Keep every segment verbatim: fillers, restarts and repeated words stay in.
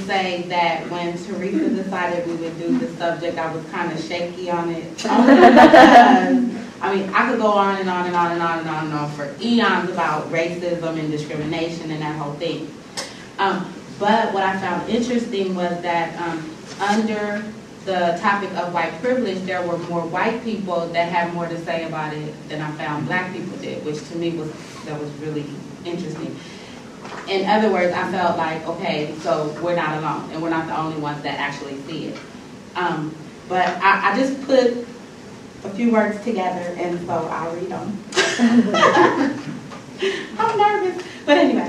say that when Teresa decided we would do the subject, I was kind of shaky on it. Only because, I mean, I could go on and on and on and on and on and on for eons about racism and discrimination and that whole thing. Um, but what I found interesting was that um, under the topic of white privilege, there were more white people that had more to say about it than I found black people did, which to me was, that was really interesting. In other words, I felt like, okay, so we're not alone, and we're not the only ones that actually see it. Um, but I, I just put a few words together, and so I'll read them. I'm nervous, but anyway.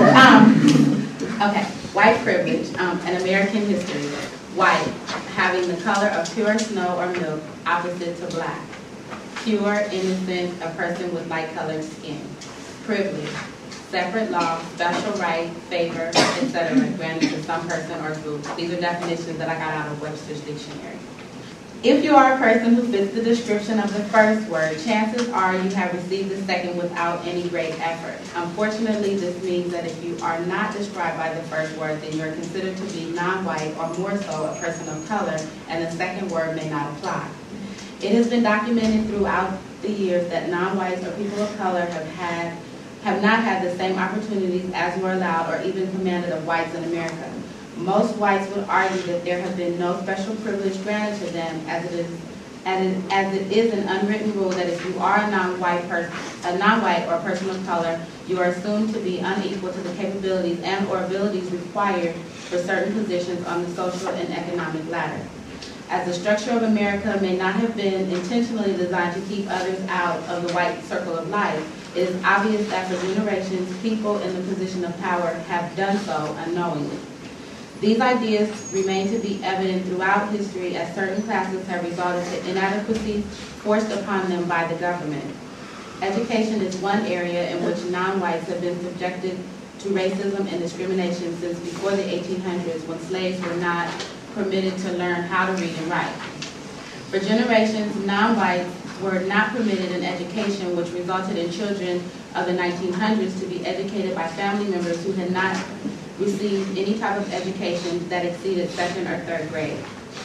Um, okay, white privilege, um, an American history. White, having the color of pure snow or milk, opposite to black. Pure, innocent, a person with light-colored skin. Privilege, separate law, special right, favor, et cetera, granted to some person or group. These are definitions that I got out of Webster's Dictionary. If you are a person who fits the description of the first word, chances are you have received the second without any great effort. Unfortunately, this means that if you are not described by the first word, then you are considered to be non-white or more so a person of color, and the second word may not apply. It has been documented throughout the years that non-whites or people of color have had have not had the same opportunities as were allowed or even commanded of whites in America. Most whites would argue that there have been no special privilege granted to them, as it is, as it, as it is an unwritten rule that if you are a non-white person, a non-white or a person of color, you are assumed to be unequal to the capabilities and or abilities required for certain positions on the social and economic ladder. As the structure of America may not have been intentionally designed to keep others out of the white circle of life, it is obvious that for generations, people in the position of power have done so unknowingly. These ideas remain to be evident throughout history as certain classes have resulted to inadequacies forced upon them by the government. Education is one area in which non-whites have been subjected to racism and discrimination since before the eighteen hundreds, when slaves were not permitted to learn how to read and write. For generations, non-whites were not permitted an education, which resulted in children of the nineteen hundreds to be educated by family members who had not received any type of education that exceeded second or third grade.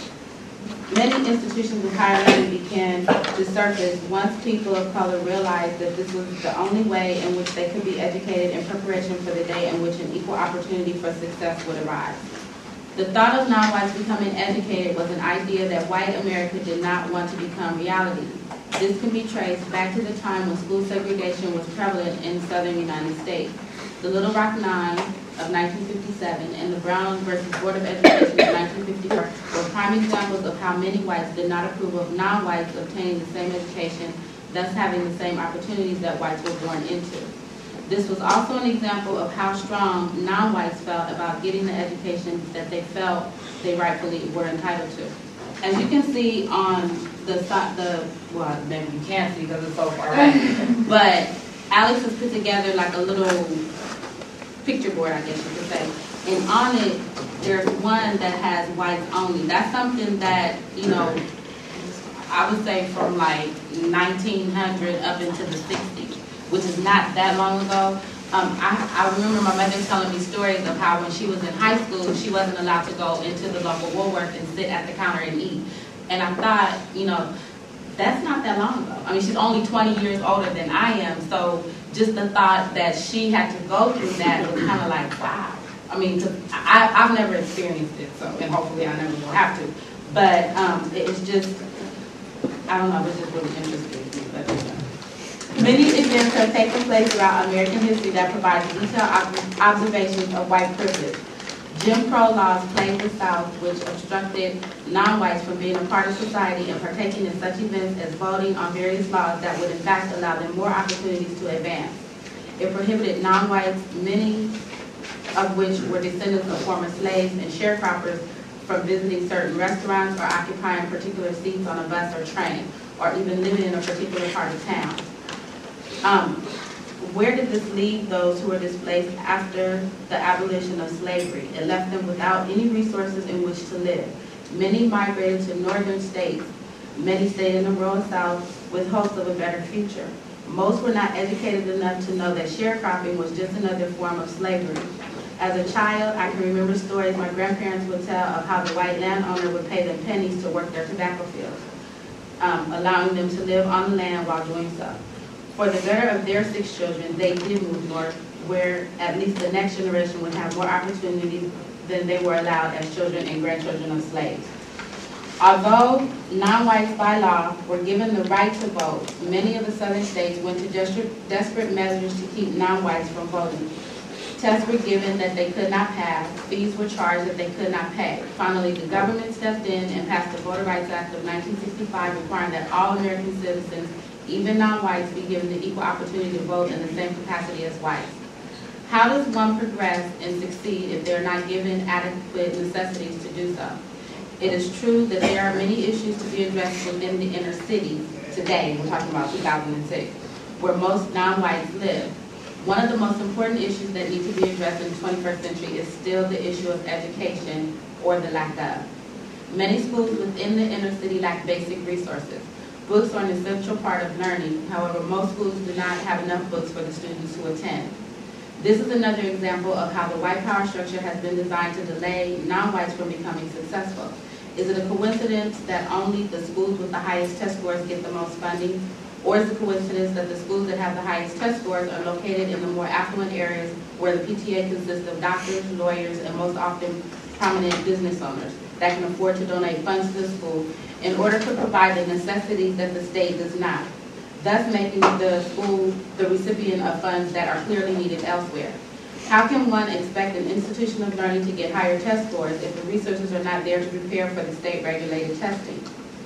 Many institutions of higher learning began to surface once people of color realized that this was the only way in which they could be educated in preparation for the day in which an equal opportunity for success would arise. The thought of non-whites becoming educated was an idea that white America did not want to become reality. This can be traced back to the time when school segregation was prevalent in the southern United States. The Little Rock Nine of nineteen fifty-seven and the Brown versus Board of Education of nineteen fifty-four were prime examples of how many whites did not approve of non-whites obtaining the same education, thus having the same opportunities that whites were born into. This was also an example of how strong non-whites felt about getting the education that they felt they rightfully were entitled to. As you can see on the, the well, maybe you can't see because it's so far away, but Alex has put together like a little picture board, I guess you could say. And on it, there's one that has whites only. That's something that, you know, I would say from like nineteen hundred up into the sixties, which is not that long ago. Um, I, I remember my mother telling me stories of how when she was in high school, she wasn't allowed to go into the local Woolworth and sit at the counter and eat. And I thought, you know, that's not that long ago. I mean, she's only twenty years older than I am, so just the thought that she had to go through that was kind of like, wow. I mean, cause I, I've never experienced it, so, and hopefully I never will have to. But um, it's just, I don't know, it's just really interesting. But, uh, many events have taken place throughout American history that provide detailed ob observations of white privilege. Jim Crow laws plagued the South, which obstructed non-whites from being a part of society and partaking in such events as voting on various laws that would in fact allow them more opportunities to advance. It prohibited non-whites, many of which were descendants of former slaves and sharecroppers, from visiting certain restaurants or occupying particular seats on a bus or train, or even living in a particular part of town. Um, Where did this leave those who were displaced after the abolition of slavery? It left them without any resources in which to live. Many migrated to northern states. Many stayed in the rural South with hopes of a better future. Most were not educated enough to know that sharecropping was just another form of slavery. As a child, I can remember stories my grandparents would tell of how the white landowner would pay them pennies to work their tobacco fields, um, allowing them to live on the land while doing so. For the better of their six children, they did move north, where at least the next generation would have more opportunities than they were allowed as children and grandchildren of slaves. Although non-whites by law were given the right to vote, many of the southern states went to desperate measures to keep non-whites from voting. Tests were given that they could not pass, fees were charged that they could not pay. Finally, the government stepped in and passed the Voter Rights Act of nineteen sixty-five, requiring that all American citizens, even non-whites, be given the equal opportunity to vote in the same capacity as whites. How does one progress and succeed if they are not given adequate necessities to do so? It is true that there are many issues to be addressed within the inner cities today, we're talking about two thousand six, where most non-whites live. One of the most important issues that need to be addressed in the twenty-first century is still the issue of education, or the lack of. Many schools within the inner city lack basic resources. Books are an essential part of learning. However, most schools do not have enough books for the students who attend. This is another example of how the white power structure has been designed to delay non-whites from becoming successful. Is it a coincidence that only the schools with the highest test scores get the most funding? Or is it a coincidence that the schools that have the highest test scores are located in the more affluent areas where the P T A consists of doctors, lawyers, and most often prominent business owners that can afford to donate funds to the school in order to provide the necessities that the state does not, thus making the school the recipient of funds that are clearly needed elsewhere? How can one expect an institution of learning to get higher test scores if the resources are not there to prepare for the state-regulated testing?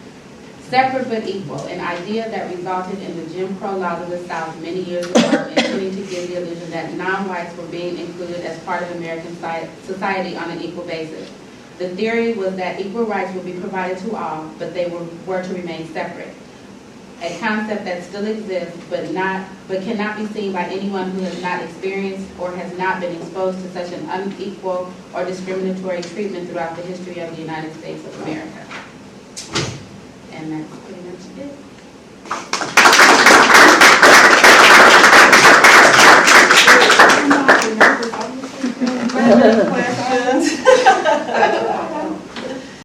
Separate but equal, an idea that resulted in the Jim Crow laws of the South many years ago, intending to give the illusion that non-whites were being included as part of American society on an equal basis. The theory was that equal rights would be provided to all, but they were, were to remain separate. A concept that still exists, but not, but cannot be seen by anyone who has not experienced or has not been exposed to such an unequal or discriminatory treatment throughout the history of the United States of America. And that's pretty much it.